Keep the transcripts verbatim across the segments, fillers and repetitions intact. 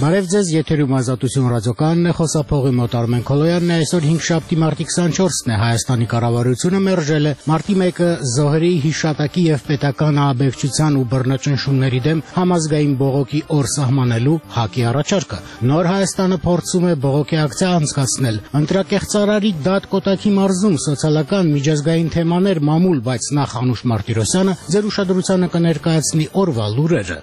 Բարև ձեզ, եթերում Ազատություն ռադիոկայանն է, խոսափողի մոտ Արմեն Քոլոյանն է, այսօր հինգշաբթի մարտի քսանչորսն է, Հայաստանի կառավարությունը մերժել է մարտի մեկը զոհերի հիշատակի և պետական ահաբեկչության ու բռնաճնշումների դեմ համազգային բողոքի օր սահմանելու ՀԱԿ-ի առաջարկը։ Նոր Հայաստանը փորձում է բողոքի ակցիա անցկացնել։ Ընտրակեղծարարի դատ Կոտայքի մարզում սոցիալական միջազգային թեմաներ մամուլ, բայց նախ Անուշ Մարտիրոսյանը ձեր ուշադրությանը կներկայացնի օրվա լուրերը։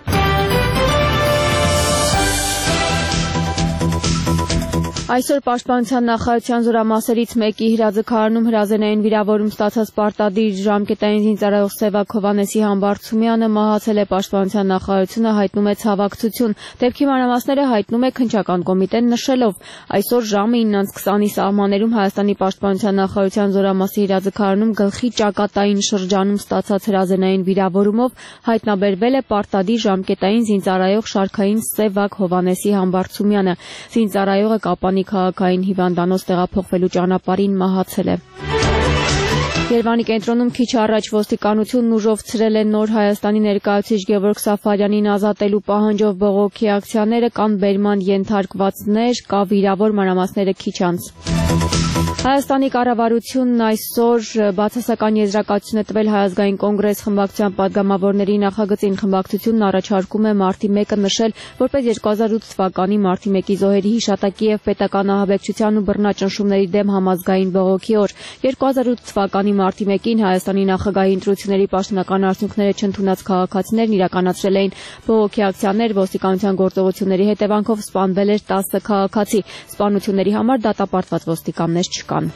Այսօր Պաշտպանության նախարարության զորամասերից մեկի հրաձգարանում հրազենային վիրավորում ստացած պարտադիր ժամկետային զինծառայող Սևակ Հովհաննեսի Համբարձումյանը մահացել է։ Պաշտպանության նախարարությունը հայտնում է ցավակցություն։ Դեպքի մանրամասները հայտնում է քննչական կոմիտեն նշելով, այսօր ժամը ինը քսանի սահմաններում Հայաստանի Պաշտպանության նախարարության զորամասի հրաձգարանում գլխի ճակատային շրջանում ստացած հրազենային վիրավորումով հայտնաբերվել է պարտադիր ժամկետային զինծառայող շարքային Սևակ Հովհաննեսի Համբարձումյանը։ Զինծառայողը Կապանի քաղաքային հիվանդանոց տեղափոխվելու ճանապարհին մահացել է։ Երևանի կենտրոնում քիչ առաջ ոստիկանությունն ուժով ցրել է Նոր Հայաստանի ներկայացուցիչ Գևորգ Սաֆարյանին ազատելու պահանջով բողոքի ակցիաները, կան բերման ենթարկվածներ, կա վիրավոր, մանրամասները քիչ անց։ Հայաստանի կառավարությունն այսօր բացասական եզրակացություն է տվել Հայ ազգային կոնգրես խմբակցության պատգամավորների նախագծին։ Խմբակցությունն առաջարկում է մարտի մեկը նշել որպես երկու հազար ութ թվականի մարտի մեկի զոհերի հիշատակի և պետական ահաբեկչության ու բռնաճնշումների դեմ համազգային բողոքի օր։ երկու հազար ութ թվականի մարտի մեկին Հայաստանի նախագահի ընտրությունների պաշտոնական արդյունքները չընդունած քաղաքացիներն իրականացրել էին բողոքի ակցիաներ, ոստիկանության գործողությունների հետևանքով սպանվել էր տասը քաղաքացի։ Սպանությունների համար դատապարտված ոստիկաններ չկան։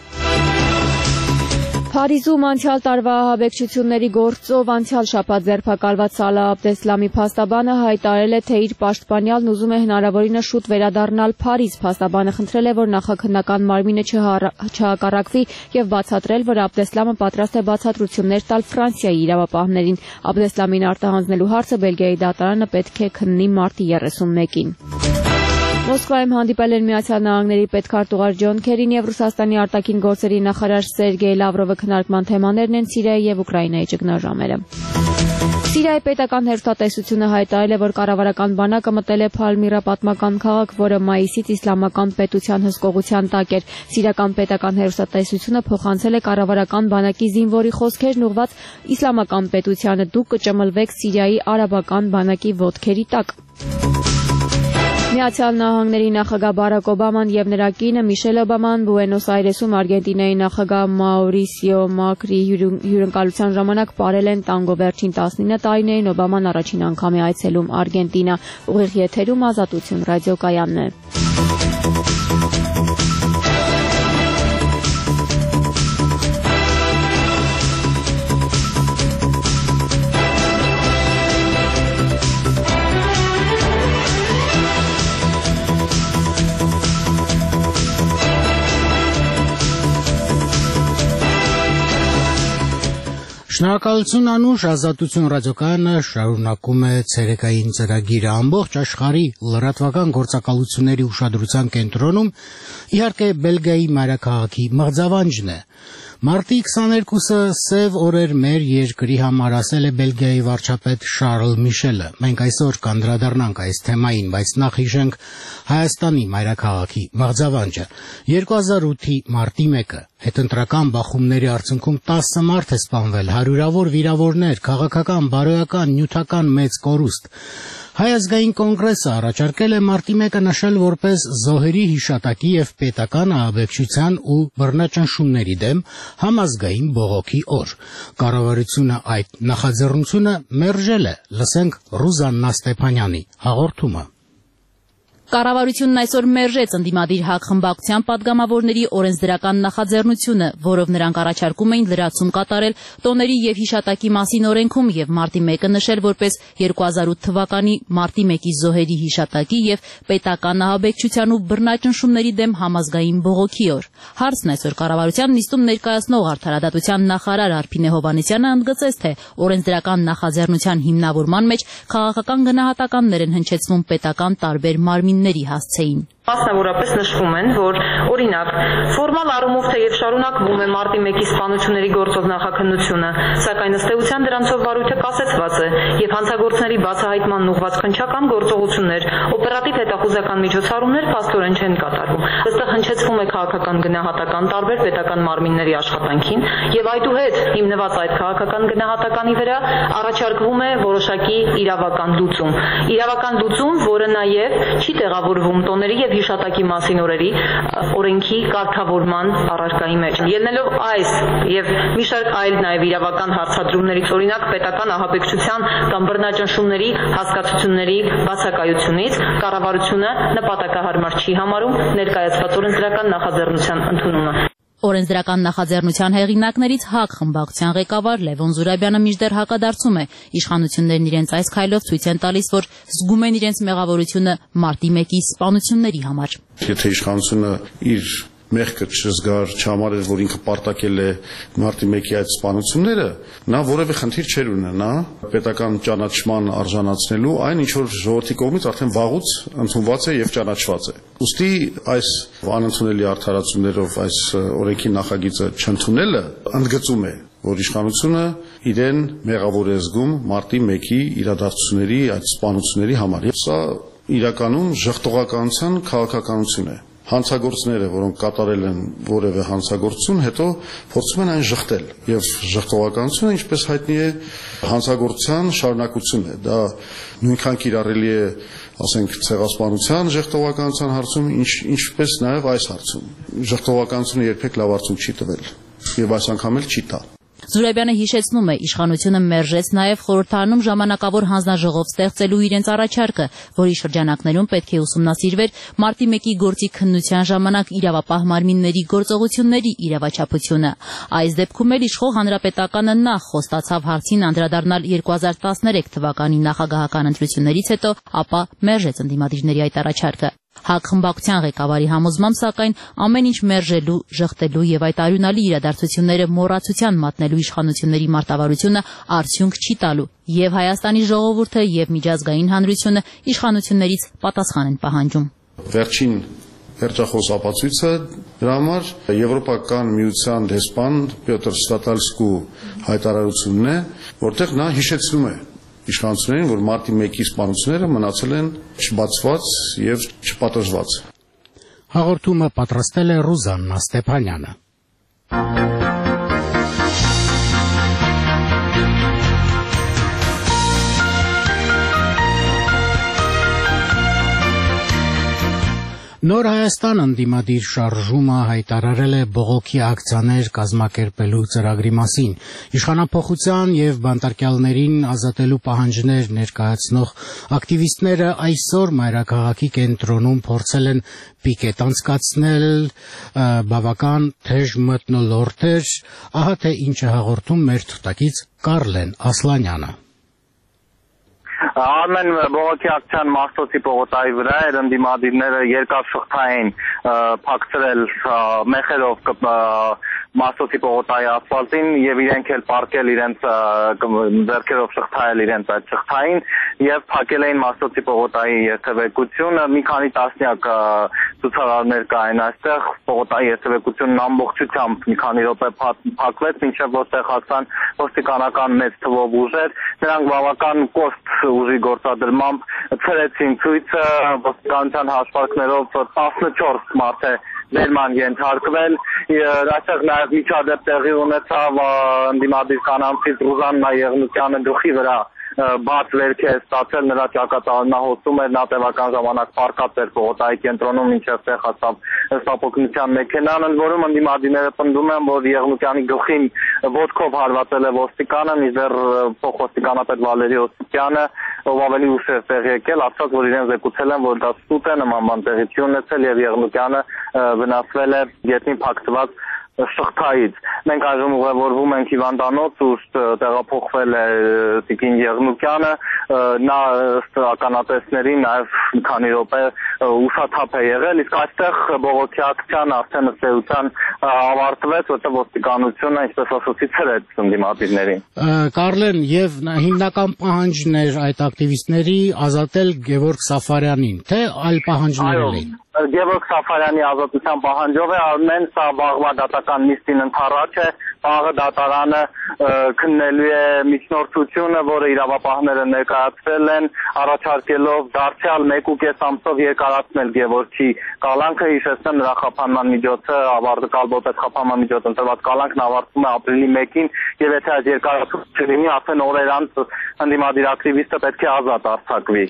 Փարիզում անցյալ տարվա ահաբեկչությունների գործով անցյալ շաբաթ ձերբակալված Սալահ Աբդեսլամի փաստաբանը հայտարարել է, թե իր պաշտպանյալն ուզում է հնարավորինս շուտ վերադառնալ Փարիզ։ Փաստաբանը խնդրել է, որ նախաքննական մարմինը չհակառակվի և բացատրել, որ Աբդեսլամը պատրաստ է բացատրություններ տալ Ֆրանսիայի իրավապահներին։ Աբդեսլամին արտահանձնելու հարցը Բելգիայի դատարանը պետք է քննի մարտի երեսունմեկին։ Մոսկվայում հանդիպել են Միացյալ Նահանգների պետքարտուղար Ջոն Քերին և Ռուսաստանի արտաքին գործերի նախարար Սերգեյ Լավրովը։ Քննարկման թեմաներն են Սիրիայի և Ուկրաինայի ճգնաժամերը։ Սիրիայի պետական հեռուստատեսությունը հայտարարել է, որ կառավարական բանակը մտել է Փալմիրա պատմական քաղաք, որը մայիսից իսլամական պետության հսկողության տակ էր։ Սիրիական պետական հեռուստատեսությունը փոխանցել է կառավարական բանակի զինվորի խոսքերն ուղղված իսլամական պետությանը՝ դուք կճմլվեք Սիրիայի արաբական բանակի ոտքերի տակ։ Միացյալ Նահանգների նախագահ Բարակ Օբաման և նրա կինը Միշել Օբաման Բուենոս Այրեսում Արգենտինայի նախագահ Մաուրիսիո Մակրի հյուրընկալության ժամանակ պարել են տանգո։ Վերջին տասնինը տարիներին Օբաման առաջին անգամ է այցելում Արգենտինա։ Ուղիղ եթերում Ազատություն ռադիոկայանն է։ Շնորհակալություն Անուշ, Ազատություն ռադիոկայանը շարունակում է ցերեկային ծրագիրը։ Ամբողջ աշխարհի լրատվական գործակալությունների ուշադրության կենտրոնում իհարկե Բելգիայի մայրաքաղաքի մղձավանջն է։ Մարտի քսաներկուսը սև օրեր մեր երկրի համար, ասել է Բելգիայի վարչապետ Շարլ Միշելը։ Մենք այսօր կանդրադառնանք այս թեմային, բայց նախ հիշենք Հայաստանի մայրաքաղաքի մղձավանջը։ երկու հազար ութի մարտի մեկը հետընտրական բախումների արդյունքում տասը մարդ է սպանվել, հարյուրավոր վիրավորներ, քաղաքական, բարոյական, նյութական մեծ կորուստ։ Հայ ազգային կոնգրեսը առաջարկել է մարտի մեկը նշել որպես զոհերի հիշատակի և պետական ահաբեկչության ու բռնաճնշումների դեմ համազգային բողոքի օր։ Կառավարությունը այդ նախաձեռնությունը մերժել է։ Լսենք Ռուզաննա Ստեփանյանի հաղորդումը։ Կառավարությունն այսօր մերժեց ընդդիմադիր ՀԱԿ խմբակցության պատգամավորների օրենսդրական նախաձեռնությունը, որով նրանք առաջարկում էին լրացում կատարել տոների և հիշատակի մասին օրենքում և մարտի մեկը նշել որպես երկու հազար ութ թվականի մարտի մեկի զոհերի հիշատակի և պետական ահաբեկչության ու բռնաճնշումների դեմ համազգային բողոքի օր։ Հարցն այսօր կառավարության նիստում ներկայացնող արդարադատության նախարար Արփինե Հովհաննիսյանը ընդգծեց, թե օրենսդրական նախաձեռնության հիմնավորման մեջ քաղաքական գնահատականներ են հնչեցվում պետական տարբեր մարմինների հասցեին։ Մասնավորապես նշվում են, որ օրինակ ֆորմալ առումով թեև շարունակվում է մարտի մեկի սպանությունների գործով նախաքննությունը, սակայն ըստ էության դրանցով վարույթը կասեցված է եւ հանցագործների բացահայտման ուղղված քննչական գործողություններ, օպերատիվ հետախուզական միջոցառումներ փաստորեն չեն կատարվում։ Այստեղ հնչեցվում է քաղաքական գնահատական տարբեր պետական մարմինների աշխատանքին եւ այդուհետ հիմնված այդ քաղաքական գնահատականի վրա առաջարկվում է որոշակի իրավական լուծում։ Իրավական լուծում, որը նաեւ չի տեղավորվում տոների եւ հիշատակի մասին օրերի օրենքի կարգավորման առարկայի մեջ։ Ելնելով այս եւ մի շարք այլ նաեւ իրավական հարցադրումներից, օրինակ պետական ահաբեկչության կամ բռնաճնշումների հասկացությունների բացակայությունից, կառավարությունը նպատակահարմար չի համարում ներկայացված օրենսդրական նախաձեռնության ընդունումը։ Օրենսդրական նախաձեռնության հեղինակներից ՀԱԿ խմբակցության ղեկավար Լևոն Զուրաբյանը մինչդեռ հակադարձում է, իշխանություններն իրենց այս քայլով ցույց են տալիս, որ զգում են իրենց մեղավորությունը մարտի մեկի սպանությունների համար։ Եթե իշխանությունը իր մեղքը չզգար, չհամարեր, որ ինքը պարտակել է մարտի մեկի այդ սպանությունները, նա որևէ խնդիր չէր ունենա պետական ճանաչման արժանացնելու այն, ինչ որ ժողովրդի կողմից արդեն վաղուց ընդունված է եւ ճանաչված է։ Ուստի այս անընդունելի արդարացումներով այս օրենքի նախագիծը չընդունելը ընդգծում է, որ իշխանությունը իրեն մեղավոր է զգում մարտի մեկի իրադարձությունների այդ սպանությունների համար։ Եվ սա իրականում ժխտողականության քաղաքականություն է։ Հանցագործները, որոնք կատարել են որևէ հանցագործություն, հետո փորձում են այն ժխտել եւ ժխտողականությունը, ինչպես հայտնի է, հանցագործության շարունակություն է։ Դա նույնքան կիրառելի է, ասենք, ցեղասպանության ժխտողականության հարցում, ինչ ինչպես նաեւ այս հարցում։ Ժխտողականությունը երբեք լավ արդյունք չի տվել եւ այս անգամ էլ չի տա։ Զուրաբյանը հիշեցնում է, իշխանությունը մերժեց նաև խորհրդարանում ժամանակավոր հանձնաժողով ստեղծելու իրենց առաջարկը, որի շրջանակներում պետք է ուսումնասիրվեր մարտի մեկի գործի քննության ժամանակ իրավապահ մարմինների գործողությունների իրավաչափությունը։ Այս դեպքում էլ իշխող հանրապետականը նախ խոստացավ հարցին անդրադառնալ երկու հազար տասներեք թվականի նախագահական ընտրություններից հետո, ապա մերժեց ընդդիմադիրների այդ առաջարկը։ ՀԱԿ խմբակցության ղեկավարի համոզմամբ, սակայն, ամեն ինչ մերժելու, ժխտելու եւ այդ արյունալի իրադարձությունները մոռացության մատնելու իշխանությունների մարտավարությունը արդյունք չի տալու, եւ Հայաստանի ժողովուրդը եւ միջազգային հանրությունը իշխանություններից պատասխան են պահանջում։ Վերջին վերջախոս ապացույցը դրա համար Եվրոպական միության դեսպան Պյոտր Ստատալսկու հայտարարությունն է, որտեղ նա հիշեցնում է իշխանություններին, որ մարտի մեկի սպանությունները մնացել են չբացված եւ չպատժված։ Հաղորդումը պատրաստել է Ռուզաննա Ստեփանյանը։ Նոր Հայաստան ընդդիմադիր շարժումը հայտարարել է բողոքի ակցիաներ կազմակերպելու ծրագրի մասին։ Իշխանափոխության եւ բանտարկյալներին ազատելու պահանջներ ներկայացնող ակտիվիստները այսօր մայրաքաղաքի կենտրոնում փորձել են պիկետ անցկացնել, բավական թեժ մթնոլորտ էր, ահա թե ինչ է հաղորդում մեր թղթակից Կարլեն Ասլանյանը։ Արմեն բողոքի ակցիան Մաշտոցի պողոտայի վրա էր, ընդդիմադիրները երկար շղթային փակցրել մեխերով Մաշտոցի պողոտայի ասֆալտին եւ իրենք էլ պարկել իրենց ձեռքերով շղթայել իրենց այդ շղթային եւ փակել էին Մաշտոցի պողոտայի երթևեկությունը։ Մի քանի տասնյակ ցուցարարներ կային այստեղ, պողոտայի երթևեկությունն ամբողջությամբ մի քանի րոպե փակվեց, մինչեւ որտեղ հասան ոստիկանական մեծ թվով ուժեր, նրանք բավական կոշտ ուժի գործադրմամբ ցրեցին ցույցը, ոստիկանության հաշվարկներով տասնչորս մարդ է ներման ենթարկվել, այստեղ նաև միջադեպ տեղի ունեցավ ընդդիմադիր կանանցից Ռուզաննա Եղնիկյանը գլխի վրա բաց վերք է ստացել, նրա ճակատանահոսում էր, նա տևական ժամանակ պարկած էր պողոտայի կենտրոնում, մինչև տեղ հասավ ստապօգնության մեքենան, ընդ որում ընդդիմադիրները պնդում են, որ Եղնիկյանի գլխին ոտքով հարվածել է ոստիկանը, մինչդեռ փոխոստիկանապետ Վալերի Օսիպյանը, ով ավելի ուշ էր տեղ եկել, ասաց, որ իրեն զեկուցել են, որ դա ստուտ է, նման բան տեղի չի ունեցել եւ Եղնիկյանը վնասվել է գետնին փակցված շղթայից։ մենք այժմ ուղևորվում ենք հիվանդանոց, ուր տեղափոխվել է Տիկին Եղնուկյանը, նա ըստ ականատեսների նաև մի քանի րոպե ուսաթափ է եղել, իսկ այստեղ բողոքի ակցիան արդեն ըստ էության ավարտվեց, որտեղ ոստիկանությունը, ինչպես ասացի, ցրեց ընդդիմադիրներին։ Կարլեն, եւ հիմնական պահանջն էր այդ ակտիվիստների ազատել Գևորգ Սաֆարյանին, թե այլ պահանջներ էին։ Գևորգ Սաֆարյանի ազատության պահանջով է արմեն, սա վաղվա դատական նիստին ընթառաջ է, վաղը դատարանը քննելու է միջնորդությունը, որը իրավապահները ներկայացրել են, առաջարկելով դարձյալ մեկ ու կես ամսով երկարացնել Գևորգի կալանքը, հիշեցնեմ նրա խափանման միջոցը, ավարտակալբոտ խափանման միջոց ընտրված կալանքն ավարտվում է ապրիլի մեկին, եւ եթե այդ երկարացումը չլինի, արդեն օրեր անց ընդդիմադիր ակտիվիստը պետք է ազատ արձակվի։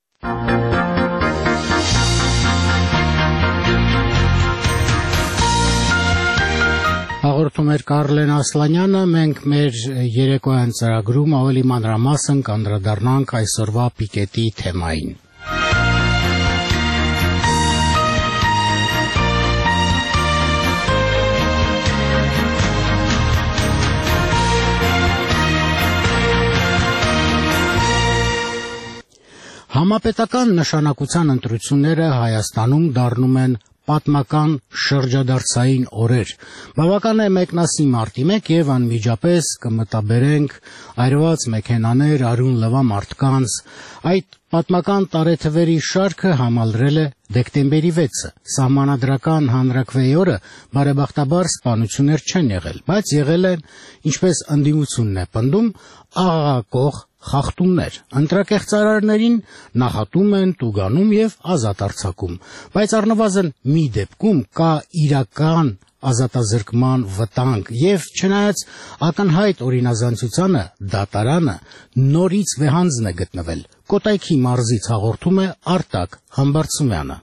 Հաղորդում էր Կարլեն Ասլանյանը, մենք մեր երեկոյան ծրագրում ավելի մանրամասն կանդրադառնանք այսօրվա պիկետի թեմային։ Համապետական նշանակության ընտրությունները Հայաստանում դառնում են պատմական շրջադարձային օրեր։ Բավական է մեկնասի մարտի մեկ եւ անմիջապես կմտաբերենք այրված մեքենաներ, արյուն լվա մարդկանց։ Այդ պատմական տարեթվերի շարքը համալրել է դեկտեմբերի վեցը։ Սահմանադրական հանրաքվեի օրը բարեբախտաբար սպանություններ չեն եղել, բայց եղել են, ինչպես ընդդիմությունն է պնդում, աղաղակող խախտումներ։ Ընտրակեղծարարներին նախատում են, տուգանում եւ ազատ արձակում, բայց առնվազն մի դեպքում կա իրական ազատազրկման վտանգ եւ չնայած ակնհայտ օրինազանցությանը դատարանը նորից վեհանձն է գտնվել։ Կոտայքի մարզից հաղորդում է Արտակ Համբարձումյանը։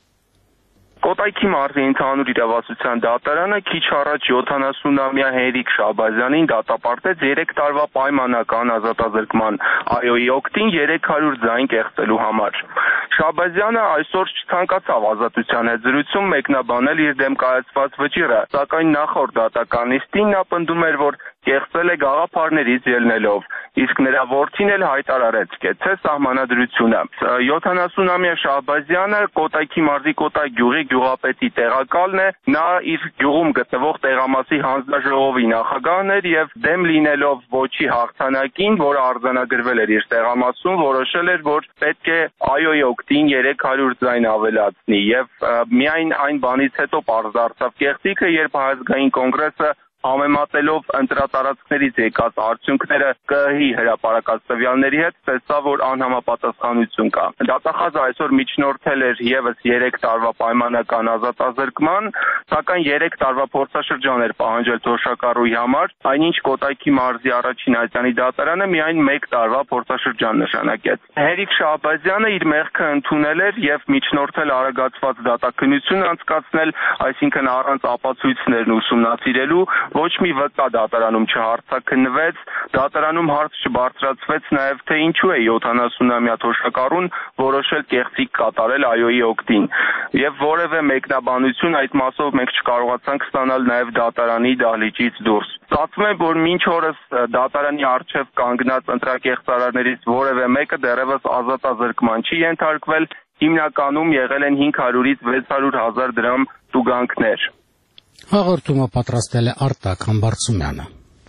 Կոտայքի մարզի ընդհանուր իրավասության դատարանը քիչ առաջ յոթանասունամյա Հենրիկ Շահբազյանին դատապարտեց երեք տարվա պայմանական ազատազրկման այօ-ի օգտին երեք հարյուր ձայն կեղծելու համար։ Շահբազյանը այսօր չցանկացավ ազատության հետ զրույցում մեկնաբանել իր դեմ կայացված վճիռը, սակայն նախորդ դատական նիստին նա պնդում էր, որ կեղծել է գաղափարներից ելնելով, իսկ նրա որդին էլ հայտարարեց կեցե սահմանադրությունը։ յոթանասունամյա Շահբազյանը Կոտայքի մարզի Կոտայ գյուղի գյուղապետի տեղակալն է, նա իր գյուղում գտնվող տեղամասի հանձնաժողովի նախագահն էր եւ դեմ լինելով ոչի հաղթանակին, որը արձանագրվել էր իր տեղամասում, որոշել էր, որ պետք է այօ-ի օգտին երեք հարյուր ձայն ավելացնի եւ միայն այն բանից հետո պարզ դարձավ կեղծիքը, երբ Հայազգային կոնգրեսը համեմատելով ընտրատարածքներից եկած արդյունքները ԿԸՀ-ի հրապարակած տվյալների հետ, տեսավ, որ անհամապատասխանություն կա։ Դատախազը այսօր միջնորդել էր եւս երեք տարվա պայմանական ազատազրկման, սակայն երեք տարվա փորձաշրջան էր պահանջել թոշակառուի համար, այնինչ Կոտայքի մարզի առաջին այցանի դատարանը միայն մեկ տարվա փորձաշրջան նշանակեց։ Հենրիկ Շահբազյանը իր մեղքը ընդունել էր եւ միջնորդել արագացված դատաքննություն անցկացնել, այսինքն առանց ապացույցներն ուսումնասիրելու, ոչ մի վկա դատարանում չհարցաքննվեց, դատարանում հարց չբարձրացվեց նաև թե ինչու է յոթանասունամյա թոշակառուն որոշել կեղծիք կատարել այօ-ի օգտին, եւ որևէ մեկնաբանություն այդ մասով մենք չկարողացանք ստանալ նաև դատարանի դահլիճից դուրս։ Ստացվում է, որ մինչ օրս դատարանի առջև կանգնած ընտրակեղծարարներից որևէ մեկը դեռևս ազատազրկման չի ենթարկվել, հիմնականում եղել են հինգ հարյուրից վեց հարյուր հազար դրամ տուգանքներ։ Հաղորդումը պատրաստել է Արտակ Համբարձումյանը։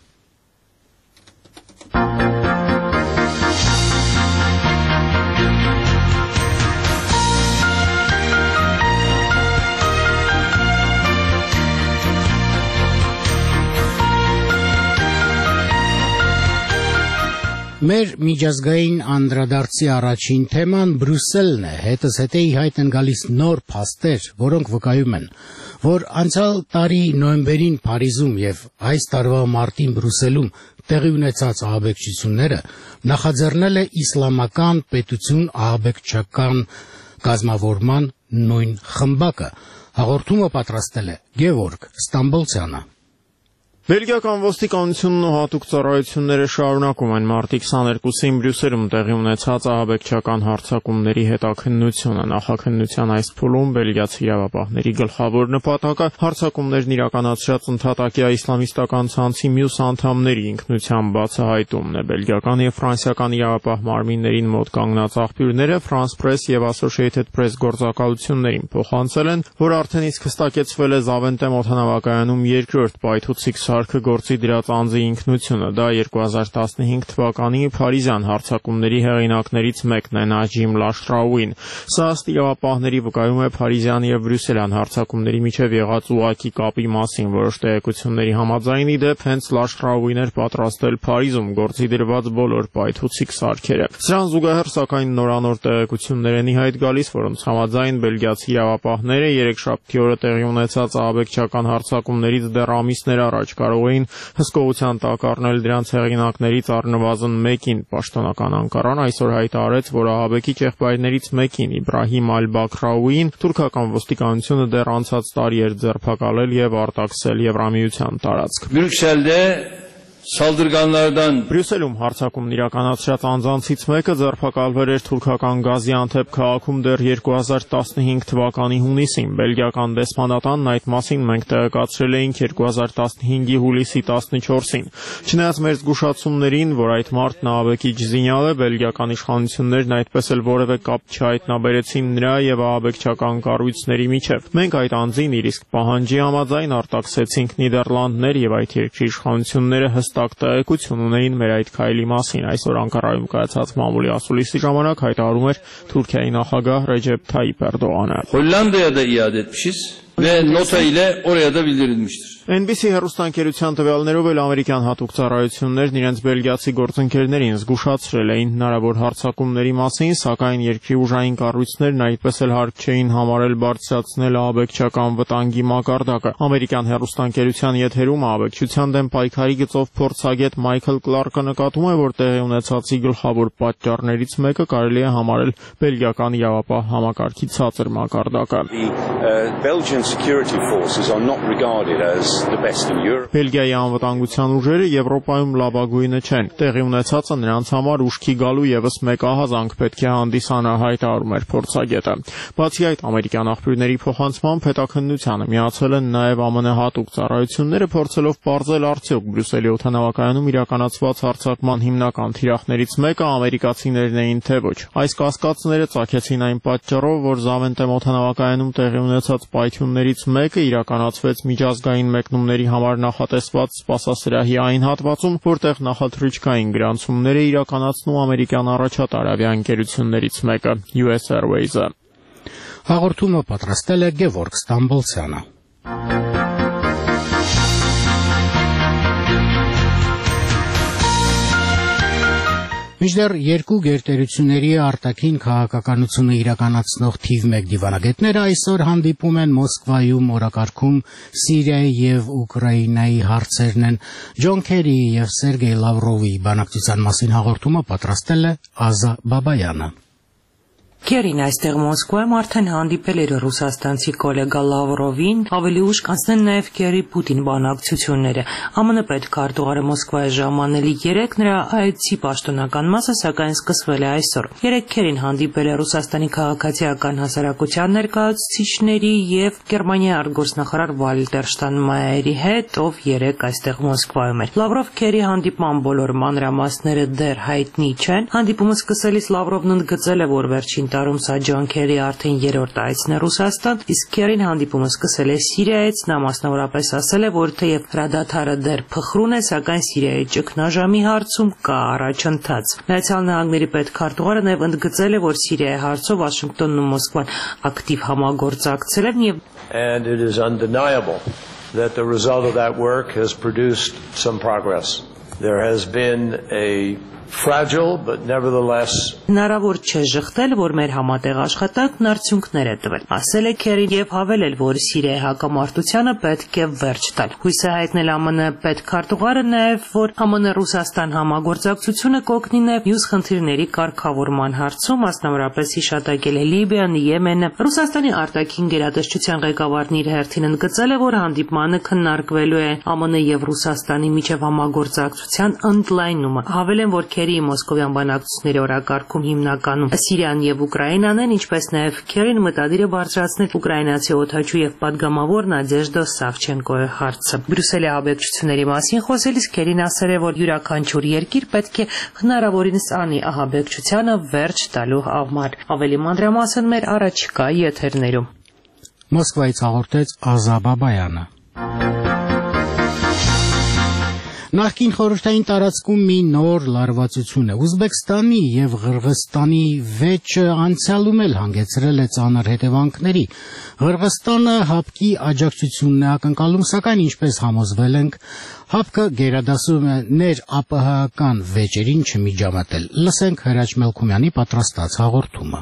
Մեր միջազգային անդրադարձի առաջին թեման Բրյուսելն է, հետս հետե ի հայտ են գալիս նոր փաստեր, որոնք վկայում են, որ անցյալ տարի նոյեմբերին Փարիզում եւ այս տարվա մարտին Բրյուսելում տեղի ունեցած ահաբեկչությունները նախաձեռնել է իսլամական պետություն ահաբեկչական կազմավորման նույն խմբակը։ Հաղորդումը պատրաստել է Գևորգ Ստամբոլցյանը։ Բելգիական ոստիկանությունն ու հատուկ ծառայությունները շարունակում են մարտի քսաներկուսին Բրյուսելում տեղի ունեցած ահաբեկչական հարձակումների հետաքննությունը։ Նախաքննության այս փուլում բելգիացի իրավապահների գլխավոր նպատակը հարձակումներն իրականացրած ընդհատակյա իսլամիստական ցանցի մյուս անդամների ինքնության բացահայտումն է։ Բելգիական եւ ֆրանսիական իրավապահ մարմիններին մոտ կանգնած աղբյուրները France Press եւ Associated Press գործակալություններին փոխանցել են, որ արդեն իսկ հստակեցվել է Զավենտեմ օդանավակայանում երկրորդ պայթուցիկ Սարքը գործի դրած անձի ինքնությունը։ Դա երկու հազար տասնհինգ թվականի Փարիզյան հարձակումների հեղինակներից մեկն է Նաջիմ Լաշրաուին։ Սա ըստ իրավապահների վկայում է Փարիզյան եւ Բրյուսելյան հարձակումների միջև եղած ուղղակի կապի մասին։ Որոշ տեղեկությունների համաձայն ի դեպ հենց Լաշրաուին էր պատրաստել Փարիզում գործի դրված բոլոր պայթուցիկ սարքերը։ Սրան զուգահեռ սակայն նորանոր տեղեկություններ են ի հայտ գալիս, որոնց համաձայն բելգիացի իրավապահները երեքշաբթի օրը տեղի ունեցած ահաբեկչական հարձակումներից դեռ ամիսներ առաջ կարող էին հսկողության տակ առնել դրանց հեղինակներից առնվազն մեկին։ Պաշտոնական Անկարան այսօր հայտարարեց, որ ահաբեկիչ եղբայրներից մեկին Իբրահիմ Ալ-Բաքրաուին թուրքական ոստիկանությունը դեռ անցած տարի էր ձերբակալել եւ արտաքսել Եվրամիության տարածք։ Բրյուսելdə Saldırganlardan Բրյուսելում հարձակումն իրականացրած անձանցից մեկը ձերբակալվել էր թուրքական Գազիանթեփ քաղաքում դեռ երկու հազար տասնհինգ թվականի հունիսին։ Բելգիական դեսպանատանն այդ մասին մենք տեղեկացրել էինք երկու հազար տասնհինգի հուլիսի տասնչորսին։ Չնայած մեր զգուշացումներին, որ այդ մարդն ահաբեկիչ զինյալ է, բելգիական իշխանություններն այդպես էլ որևէ կապ չհայտնաբերեցին նրա եւ ահաբեկչական կառույցների միջև։ Մենք այդ անձին իր իսկ պահանջի համաձայն արտաքսեցինք Նիդերլանդներ եւ այդ երկրի իշխանությունները հստակ տեղեկություն ունեին մեր այդ քայլի մասին։ Այսօր Անկարայում կայացած մամուլի ասուլիսի ժամանակ հայտարարում էր Թուրքիայի նախագահ Ռեջեփ Թայիփ Էրդողանը։ Hollanda'ya da iade etmişiz ve nota ile oraya da bildirilmiştir. N B C հեռուստաընկերության տվյալներով էլ ամերիկյան հատուկ ծառայություններն իրենց բելգիացի գործընկերներին զգուշացրել էին հնարավոր հարձակումների մասին, սակայն երկրի ուժային կառույցներն այդպես էլ հարկ չէին համարել բարձրացնել ահաբեկչական վտանգի մակարդակը։ Ամերիկյան հեռուստաընկերության եթերում ահաբեկչության դեմ պայքարի գծով փորձագետ Մայքլ Կլարկը նկատում է, որ տեղի ունեցածի գլխավոր պատճառներից մեկը կարելի է համարել բելգիական իրավապահ համակարգի ցածր մակարդակը։ Բելգիայի անվտանգության ուժերը Եվրոպայում լավագույնը չեն։ Տեղի ունեցածը նրանց համար ուշքի գալու եւս մեկ ահազանգ պետք է հանդիսանա, հայտարարում էր փորձագետը։ Բացի այդ, ամերիկյան աղբյուրների փոխանցմամբ հետաքննությանը միացել են նաեւ ԱՄՆ հատուկ ծառայությունները, փորձելով պարզել արդյոք Բրյուսելի օդանավակայանում իրականացված հարձակման հիմնական թիրախներից մեկը ամերիկացիներն էին թե ոչ։ Այս կասկածները ծագեցին այն պատճառով, որ Զավենտեմ օդանավակայանում տեղի ունեցած պայթյուններից մեկը իրականացվեց միջազգային մեկնումների համար նախատեսված սպասասրահի այն հատվածում, որտեղ նախաթռիչքային գրանցումներ է իրականացնում ամերիկյան առաջատար ավիաընկերություններից մեկը՝ U S Airways-ը։ Հաղորդումը պատրաստել է Գևորգ Ստամբոլցյանը։ Մինչդեռ երկու գերտերությունների արտաքին քաղաքականությունը իրականացնող թիվ մեկ դիվանագետները այսօր հանդիպում են Մոսկվայում օրակարգում Սիրիայի եւ Ուկրաինայի հարցերն են։ Ջոն Քերիի եւ Սերգեյ Լավրովի բանակցության մասին հաղորդումը պատրաստել է Ազա Բաբայանը։ Քերին այստեղ Մոսկվայում արդեն հանդիպել էր ռուսաստանցի գոլեգա Լավրովին, ավելի ուշ կանցնեն նաև Քերի-Պուտին բանակցությունները։ ԱՄՆ պետքարտուղարը Մոսկվայի ժամանել երեկ, նրա այցի պաշտոնական մասը սակայն սկսվել է այսօր։ Երեկ Քերին հանդիպել է Ռուսաստանի քաղաքացիական հասարակության ներկայացուցիչների եւ Գերմանիայի արտգործնախարար Վալտեր Շտայնմայերի հետ, ով երեկ այստեղ Մոսկվայում էր։ Լավրով-Քերի հանդիպման բոլոր մանրամասները դեռ հայտնի չեն։ Հանդիպումը սկսելիս Լավրովն ընդգծել է, որ վերջին տարում սա Ջոն Քերի արդեն երրորդ այցն է Ռուսաստան, իսկ Քերին հանդիպումը սկսել է Սիրիայից, նա մասնավորապես ասել է, որ թեև հրադադարը դեռ փխրուն է, սակայն Սիրիայի ճգնաժամի հարցում կա առաջընթաց։ Միացյալ Նահանգների պետքարտուղարը նաև ընդգծել է, որ Սիրիայի հարցով Վաշինգտոնն ու Մոսկվան ակտիվ համագործակցել են եւ And it is undeniable that the result of that work has produced some progress. There has been a fragile, but nevertheless. Հնարավոր չէ ժխտել, որ մեր համատեղ աշխատանքն արդյունքներ է տվել։ Ասել է Քերին եւ հավելել, որ Սիրիայի հակամարտությանը պետք է վերջ տալ։ Հույս է հայտնել ԱՄՆ պետքարտուղարը նաեւ, որ ԱՄՆ Ռուսաստան համագործակցությունը կօգնի նաեւ մյուս խնդիրների կարգավորման հարցում, մասնավորապես հիշատակել է Լիբիան, Եմենը։ Ռուսաստանի արտաքին գերատեսչության ղեկավարն իր հերթին ընդգծել է, որ հանդիպմանը քննարկվելու է ԱՄՆ եւ Ռուսաստանի միջև համագործակցության ընդլայնումը։ Հավելեն, որ Քերիի մոսկովյան բանակցությունների օրակարգում հիմնականում Սիրիան եւ Ուկրաինան են, ինչպես նաեւ Քերին մտադիր է բարձրացնել ուկրաինացի օդաչու եւ պատգամավոր Նադեժդա Սավչենկոյի հարցը։ Բրյուսելի ահաբեկչությունների մասին խոսելիս Քերին ասել է, որ յուրաքանչյուր երկիր պետք է հնարավորինս անի ահաբեկչությանը վերջ տալու համար։ Ավելի մանրամասն մեր առաջիկա եթերներում։ Մոսկվայից հաղորդեց Ազա Բաբայանը։ Նախկին խորհրդային տարածքում մի նոր լարվածություն է։ Ուզբեկստանի եւ Ղրղստանի վեճը անցյալում էլ հանգեցրել է ծանր հետևանքների։ Ղրղստանը հապկի աջակցությունն է ակնկալում, սակայն ինչպես համոզվել ենք, հապկը գերադասում է ներ ԱՊՀ-ական վեճերին չմիջամտել։ Լսենք Հրաչ Մելքումյանի պատրաստած հաղորդումը։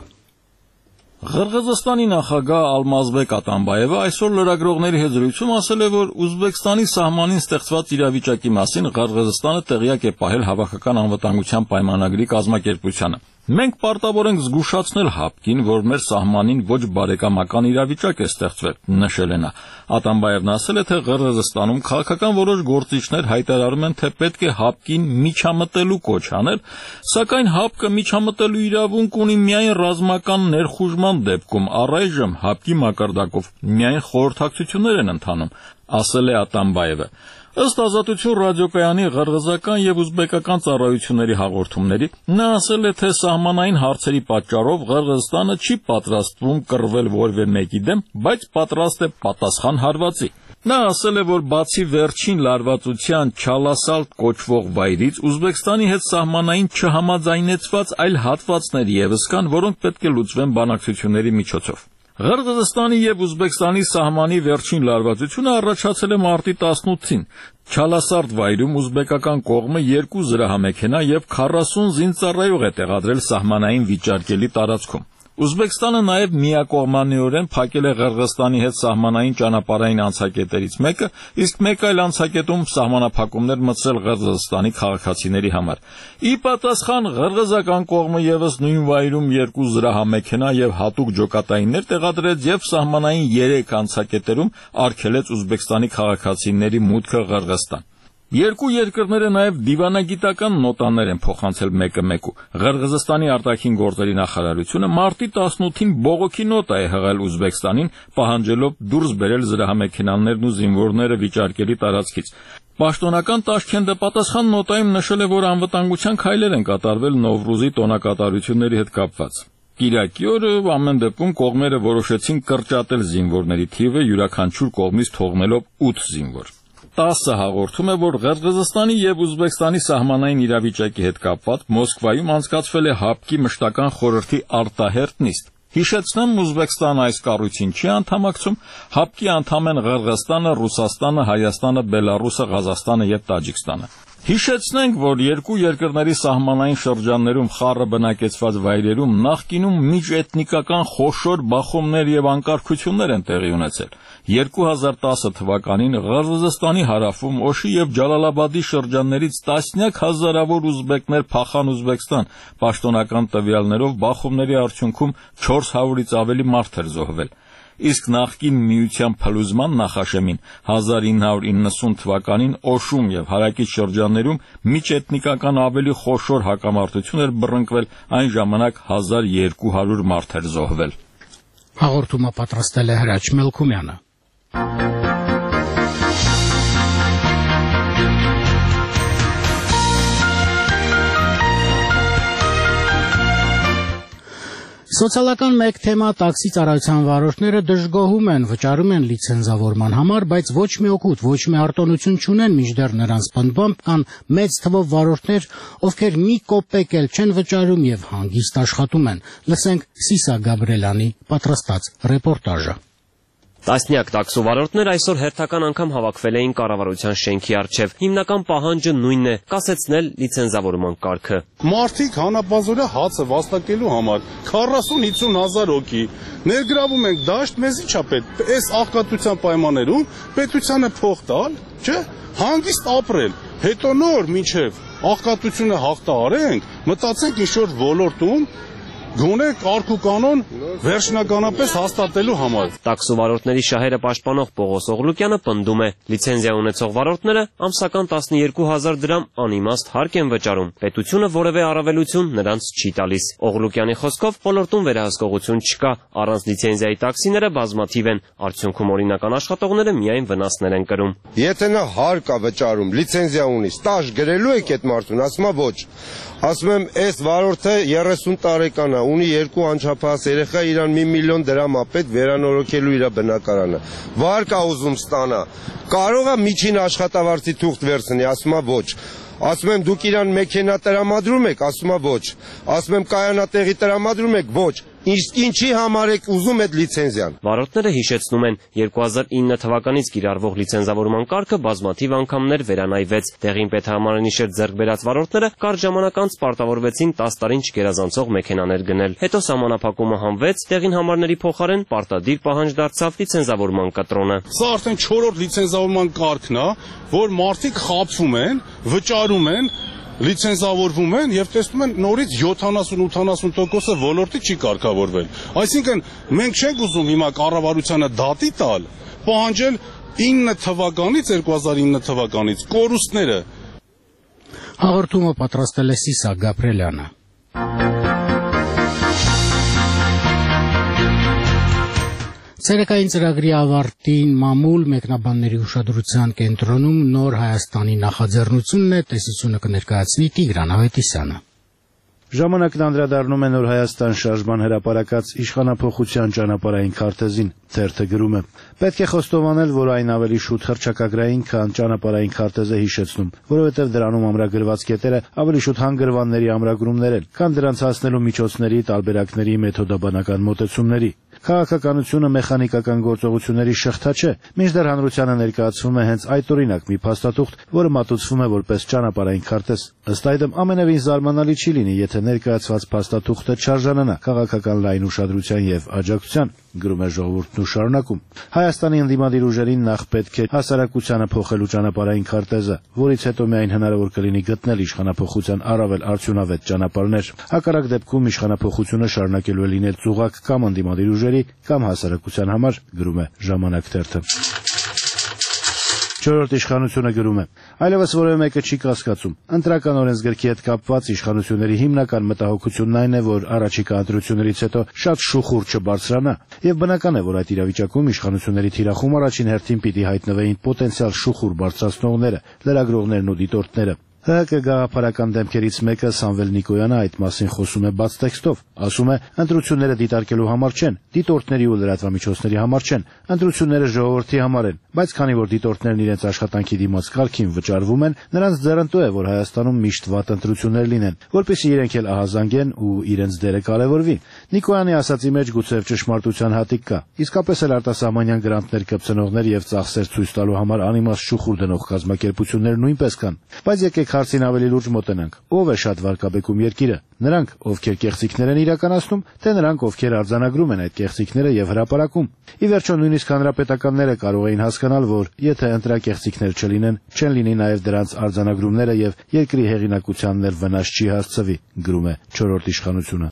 Ղրղզստանի նախագահ Ալմազբեկ Ատամբաևը այսօր լրագրողների հետ զրույցում ասել է, որ Ուզբեկստանի սահմանին ստեղծված իրավիճակի մասին Ղրղզստանը տեղյակ է պահել Հավաքական անվտանգության պայմանագրի կազմակերպությանը։ Մենք պարտավոր ենք զգուշացնել հապկին, որ մեր սահմանին ոչ բարեկամական իրավիճակ է ստեղծվել, նշել է նա։ Ատամբաևն ասել է, թե Ղրղզստանում քաղաքական որոշ գործիչներ հայտարարում են, թե պետք է հապկին միջամտելու կոչ անել, սակայն հապկը միջամտելու իրավունք ունի միայն ռազմական ներխուժման դեպքում, առայժմ հապկի մակարդակով միայն խորհրդակցություններ են ընթանում, ասել է Ատամբաևը։ Ըստ Ազատություն ռադիոկայանի ղրղզական եւ ուզբեկական ծառայությունների հաղորդումների, նա ասել է, թե սահմանային հարցերի պատճառով Ղրղզստանը չի պատրաստվում կռվել որևէ մեկի դեմ, բայց պատրաստ է պատասխան հարվածի։ Նա ասել է, որ բացի վերջին լարվածության Չալասալտ կոչվող վայրից, Ուզբեկստանի հետ սահմանային չհամաձայնեցված այլ հատվածներ ևս կան, որոնք պետք է լուծվեն բանակցությունների միջոցով։ Ղրղզստանի եւ Ուզբեկստանի սահմանի վերջին լարվածությունը առաջացել է մարտի տասնութին։ Չալասարդ վայրում ուզբեկական կողմը երկու զրահամեքենա եւ քառասուն զինծառայող է տեղադրել սահմանային վիճարկելի տարածքում։ Ուզբեկստանը նաև միակողմանիորեն փակել է Ղրղզստանի հետ սահմանային ճանապարհային անցակետերից մեկը, իսկ մեկ այլ անցակետում սահմանափակումներ մտցրել Ղրղզստանի քաղաքացիների համար։ Ի պատասխան ղրղզական կողմը ևս նույն վայրում երկու զրահամեքենա եւ հատուկ ջոկատայիններ տեղադրեց եւ սահմանային երեք անցակետերում արգելեց Ուզբեկստանի քաղաքացիների մուտքը Ղրղզստան։ Երկու երկրները նաև դիվանագիտական նոտաներ են փոխանցել մեկը մեկու։ Ղրղզստանի արտաքին գործերի նախարարությունը մարտի տասնութին բողոքի նոտա է հղել Ուզբեկստանին, պահանջելով դուրս բերել զրահամեքենաներն ու զինվորները վիճարկելի տարածքից։ Պաշտոնական Տաշքենտը պատասխան նոտայում նշել է, որ անվտանգության քայլեր են կատարվել Նովրուզի տոնակատարությունների հետ կապված։ Կիրակի օրը ամեն դեպքում կողմերը որոշեցին կրճատել զինվորների թիվը, յուրաքանչյուր կողմից թողնելով ութ զինվոր։ տասը հաղորդում է, որ Ղրղզստանի եւ Ուզբեկստանի սահմանային իրավիճակի հետ կապված Մոսկվայում անցկացվել է հապկի մշտական խորհրդի արտահերթ նիստ։ Հիշեցնեմ, Ուզբեկստանը այս կառույցին չի անդամակցում, հապկի անդամ են Ղրղզստանը, Ռուսաստանը, Հայաստանը, Բելարուսը, Ղազախստանը եւ Տաջիկստանը։ Հիշեցնենք, որ երկու երկրների սահմանային շրջաններում խառը բնակեցված վայրերում նախկինում միջէթնիկական խոշոր բախումներ եւ անկարգություններ են տեղի ունեցել։ երկու հազար տասը թվականին Ղրղզստանի հարավում Օշի եւ Ջալալաբադի շրջաններից տասնյակ հազարավոր ուզբեկներ փախան Ուզբեկստան, պաշտոնական տվյալներով բախումների արդյունքում չորս հարյուրից ավելի մարդ էր զոհվել։ Իսկ նախկին միության փլուզման նախաշեմին հազար ինը հարյուր իննսուն թվականին Օշում եւ հարակից շրջաններում միջէթնիկական ավելի խոշոր հակամարտություն էր բռնկվել, այն ժամանակ հազար երկու հարյուր մարդ էր զոհվել։ Հաղորդումը պատրաստել է Հրաչ Մելքումյանը։ Սոցիալական մեկ թեմա տաքսի ծառայության վարորդները դժգոհում են, վճարում են լիցենզավորման համար, բայց ոչ մի օգուտ, ոչ մի արտոնություն չունեն, մինչդեռ նրանց պնդմամբ կան մեծ թվով վարորդներ, ովքեր մի կոպեկ էլ չեն վճարում եւ հանգիստ աշխատում են։ Լսենք Սիսա Գաբրելյանի պատրաստած ռեպորտաժը։ Տասնյակ տաքսովարորդներ այսօր հերթական անգամ հավաքվել էին կառավարության շենքի առջև։ Հիմնական պահանջը նույնն է՝ կասեցնել լիցենզավորման կարգը։ Մարդիկ հանապազորը հացը վաստակելու համար քառասուն հիսուն հազար հոգի ներգրավում ենք դաշտ, մեզի չա պետք։ Այս աղքատության պայմաններում պետությանը փող տալ, չէ՞, հանգիստ ապրել։ Հետո նոր մինչև աղքատությունը հաղթահարենք, մտածենք ինչ-որ ոլորտում գոնե կարգ ու կանոն վերջնականապես հաստատելու համար։ Տաքսովարորդների շահերը պաշտպանող Պողոս Օղլուկյանը պնդում է, լիցենզիա ունեցող վարորդները ամսական տասնյոթ հազար դրամ անիմաստ հարկ են վճարում, պետությունը որևէ առավելություն նրանց չի տալիս։ Օղլուկյանի խոսքով ոլորտում վերահսկողություն չկա, առանց լիցենզիայի տաքսիները բազմաթիվ են, արդյունքում օրինական աշխատողները միայն վնասներ են կրում։ Եթե նա հարկ է վճարում, լիցենզիա ունի, ստաժ գրելու եք այդ մարդուն, ասում է ոչ։ Ասում եմ, այս վարորդը երեսուն տարեկան է, ունի երկու անչափահաս երեխա, իրան մի միլիոն դրամ է պետք վերանորոգելու իր բնակարանը։ Վարկ է ուզում ստանա, կարող է միջին աշխատավարձի թուղթ վերցնի, ասում է ոչ։ Ասում եմ, դուք իրան մեքենա տրամադրում եք, ասում է ոչ։ Ասում եմ, կայանատեղի տրամադրում եք, ոչ։ Իսկ ինչի համար եք ուզում այդ լիցենզիան։ Վարորդները հիշեցնում են, երկու հազար ինը թվականից կիրառվող լիցենզավորման կարգը բազմաթիվ անգամներ վերանայվեց։ Տեղին պետհամարանի շերտ ձեռք բերած վարորդները կարճ ժամանակ անց պարտավորվեցին տասը տարին չգերազանցող մեքենաներ գնել։ Հետո սահմանափակումը հանվեց, տեղին համարների փոխարեն պարտադիր պահանջ դարձավ լիցենզավորման կտրոնը։ Սա արդեն չորրորդ լիցենզավորման կարգն է, որ մարդիկ խաբվում են, վճարում են, լիցենզավորվում են եւ տեսնում են նորից յոթանասուն-ութանասուն տոկոսը ոլորտի չի կարգավորվել։ Այսինքն մենք չենք ուզում հիմա կառավարությանը դատի տալ, պահանջել ինը թվականից երկու հազար ինը թվականից կորուստները։ Հաղորդումը պատրաստել է Սիսա Գաբրելյանը։ Ցերեկային ծրագրի ավարտին մամուլ մեկնաբանների ուշադրության կենտրոնում նոր Հայաստանի նախաձեռնությունն է, տեսությունը կներկայացնի Տիգրան Ավետիսյանը։ Ժամանակն անդրադառնում է Նոր Հայաստան շարժման հրապարակած իշխանափոխության ճանապարհային քարտեզին, թերթը գրում է. Պետք է խոստովանել, որ այն ավելի շուտ հռչակագրային, քան ճանապարհային քարտեզը հիշեցնում, որովհետև դրանում ամրագրված կետերը ավելի շուտ հանգրվանների ամրագրումներ են, քան դրանց հասնելու միջոցների, տարբերակների, մեթոդաբանական մոտեցումների։ Քաղաքականությունը մեխանիկական գործողությունների շղթա չէ, մինչդեռ հանրությանը ներկայացվում է հենց այդ օրինակ մի փաստաթուղթ, որը մատուցվում է որպես ճանապարհային քարտեզ։ Ըստ այդմ ամենևին զարմանալի չի լինի, եթե ներկայացված փաստաթուղթը չարժանանա քաղաքական լայն ուշադրության եւ աջակցության, գրում է ժողովուրդն ու շարունակում։ Հայաստանի ընդդիմադիր ուժերին նախ պետք է հասարակությանը փոխելու ճանապարհային քարտեզը, որից հետո միայն հնարավոր կլինի գտնել իշխանափոխության առավել արդյունավետ ճանապարհներ։ Հակառակ դեպքում իշխանափոխությունը շարունակելու է լինել ծուղակ կամ ընդդիմադիր ուժերի կամ հասարակության համար, գրում է Ժամանակ թերթը։ Չորրորդ իշխանությունը գրում է. այլևս որևէ մեկը չի կասկածում։ Ընտրական օրենսգրքի հետ կապված իշխանությունների հիմնական մտահոգությունն այն է, որ առաջիկա ընտրություններից հետո շատ շուխուր չբարձրանա, եւ բնական է, որ այդ իրավիճակում իշխանությունների թիրախում առաջին հերթին պիտի հայտնվեին պոտենցիալ շուխուր բարձրացնողները, լրագրողներն ու դիտորդները։ ՀՀԿ գաղափարական դեմքերից մեկը Սամվել Նիկոյանը այդ մասին խոսում է բաց տեքստով, ասում է. ընտրությունները դիտարկելու համար չեն, դիտորդների ու լրատվամիջոցների համար չեն, ընտրությունները ժողովրդի համար են, բայց քանի որ դիտորդներն իրենց աշխատանքի դիմաց կարգին վճարվում են, նրանց ձեռնտու է, որ Հայաստանում միշտ վատ ընտրություններ լինեն, որպեսզի իրենք էլ ահազանգեն ու իրենց դերը կարևորվի։ Նիկոյանի ասածի մեջ գուցե ճշմարտության հատիկ կա, իսկապես էլ արտասահմանյան գրանտներ կպցնողներ եւ ծախսեր ցույց տալու համար անիմաստ շուխուր դնող կազմակերպություններ նույնպես կան, բայց եկեք հարցին ավելի լուրջ մոտենանք. ով է շատ վարկաբեկում երկիրը, նրանք, ովքեր կեղծիքներ են իրականացնում, թե նրանք, ովքեր արձանագրում են այդ կեղծիքները եւ հրապարակում։ Ի վերջո նույնիսկ հանրապետականները կարող էին հասկանալ, որ եթե ընտրակեղծիքներ չլինեն, չեն լինի նաեւ դրանց արձանագրումները եւ երկրի հեղինակությանն էլ վնաս չի հասցվի, գրում է չորրորդ իշխանությունը։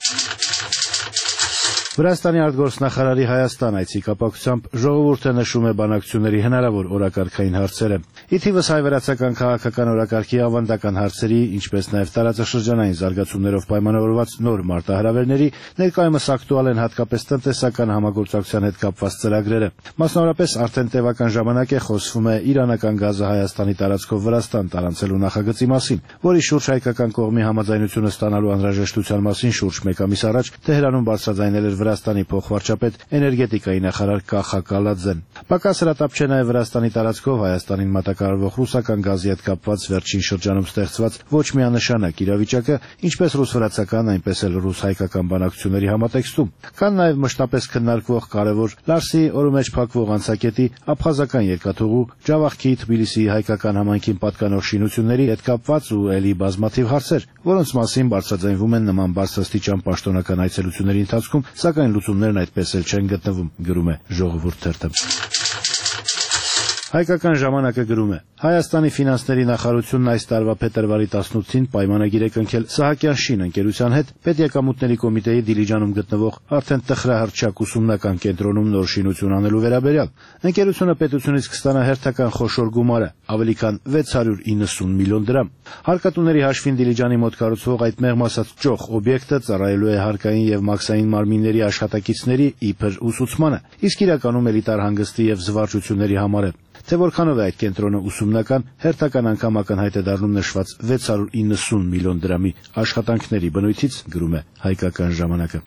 Վրաստանի արտգործնախարարի Հայաստան այցի կապակցությամբ ժողովուրդը նշում է բանակցությունների հնարավոր օրակարգային հարցերը։ Ի թիվս հայ-վրացական քաղաքական օրակարգի ավանդական հարցերի, ինչպես նաև տարածաշրջանային զարգացումներով պայմանավորված նոր մարտահրավերների, ներկայումս ակտուալ են հատկապես տնտեսական համագործակցության հետ կապված ծրագրերը։ Մասնավորապես արդեն տևական ժամանակ է խոսվում է իրանական գազը Հայաստանի տարածքով Վրաստան տարանցելու նախագծի մասին, որի շուրջ հայկական կողմի համաձայնությունը ստանալու անհրաժեշտության մասին շուրջ մեկ ամիս առաջ Թեհրանում բարձրաձայնել էր Վրաստանի փոխվարչապետ էներգետիկայի նախարար Կախա Կալաձեն։ Պակաս հրատապ չէ նաև Վրաստանի տարածքով Հայաստանին մատակարարվող ռուսական գազի հետ կապված վերջին շրջանում ստեղծված ոչ միանշանակ իրավիճակը, ինչպես ռուս-վրացական, այնպես էլ ռուս-հայկական բանակցությունների համատեքստում։ Կան նաև մշտապես քննարկվող կարևոր Լարսի օրու մեջ փակվող անցակետի, աբխազական երկաթուղու, Ջավախքի, Թբիլիսիի հայկական համայնքին պատկանող շինությունների հետ կապված ու ելի բազմաթիվ հարցեր, որոնց մասին բարձրաձայնվում են նման բարձրաստիճան պաշտոնական այցելությունների ընթացքում, սակայն լուծումներն այդպես էլ չեն գտնվում, գրում է Ժողովուրդ թերթը։ Հայկական ժամանակը գրում է. Հայաստանի ֆինանսների նախարարությունն այս տարվա փետրվարի տասնութին պայմանագիր է կնքել Սահակյան շին ընկերության հետ պետեկամուտների կոմիտեի Դիլիջանում գտնվող արդեն տխրահռչակ ուսումնական կենտրոնում նոր շինություն անելու վերաբերյալ։ Ընկերությունը պետությունից կստանա հերթական խոշոր գումարը, ավելի քան վեց հարյուր իննսուն միլիոն դրամ։ Հարկատուների հաշվին Դիլիջանի մոտ կառուցվող այդ մեղմ ասած ճոխ օբյեկտը ծառայելու է հարկային եւ մաքսային մարմինների աշխատակիցների իբր ուսուցմանը, իսկ իրականում էլիտար հանգստի եւ զվարճությունների համար է։ Թե որքանով է այդ կենտրոնը ուսումնական, հերթական անգամ ակնհայտ է դառնում նշված վեց հարյուր իննսուն միլիոն դրամի աշխատանքների բնույթից, գրում է Հայկական ժամանակը։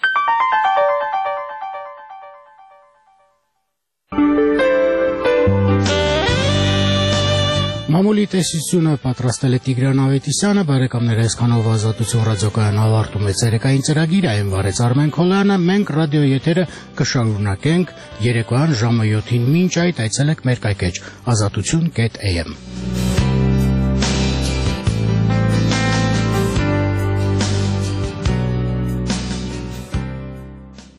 Մամուլի տեսությունը պատրաստել է Տիգրան Ավետիսյանը, բարեկամներ, այսքանով Ազատություն ռադիոկայան ավարտում է ցերեկային ծրագիրը, այն վարեց Արմեն Քոլյանը, մենք ռադիո եթերը կշարունակենք երեկոյան ժամը յոթին, մինչ այդ այցելեք մեր կայքեջ ազատություն կետ էյ էմ։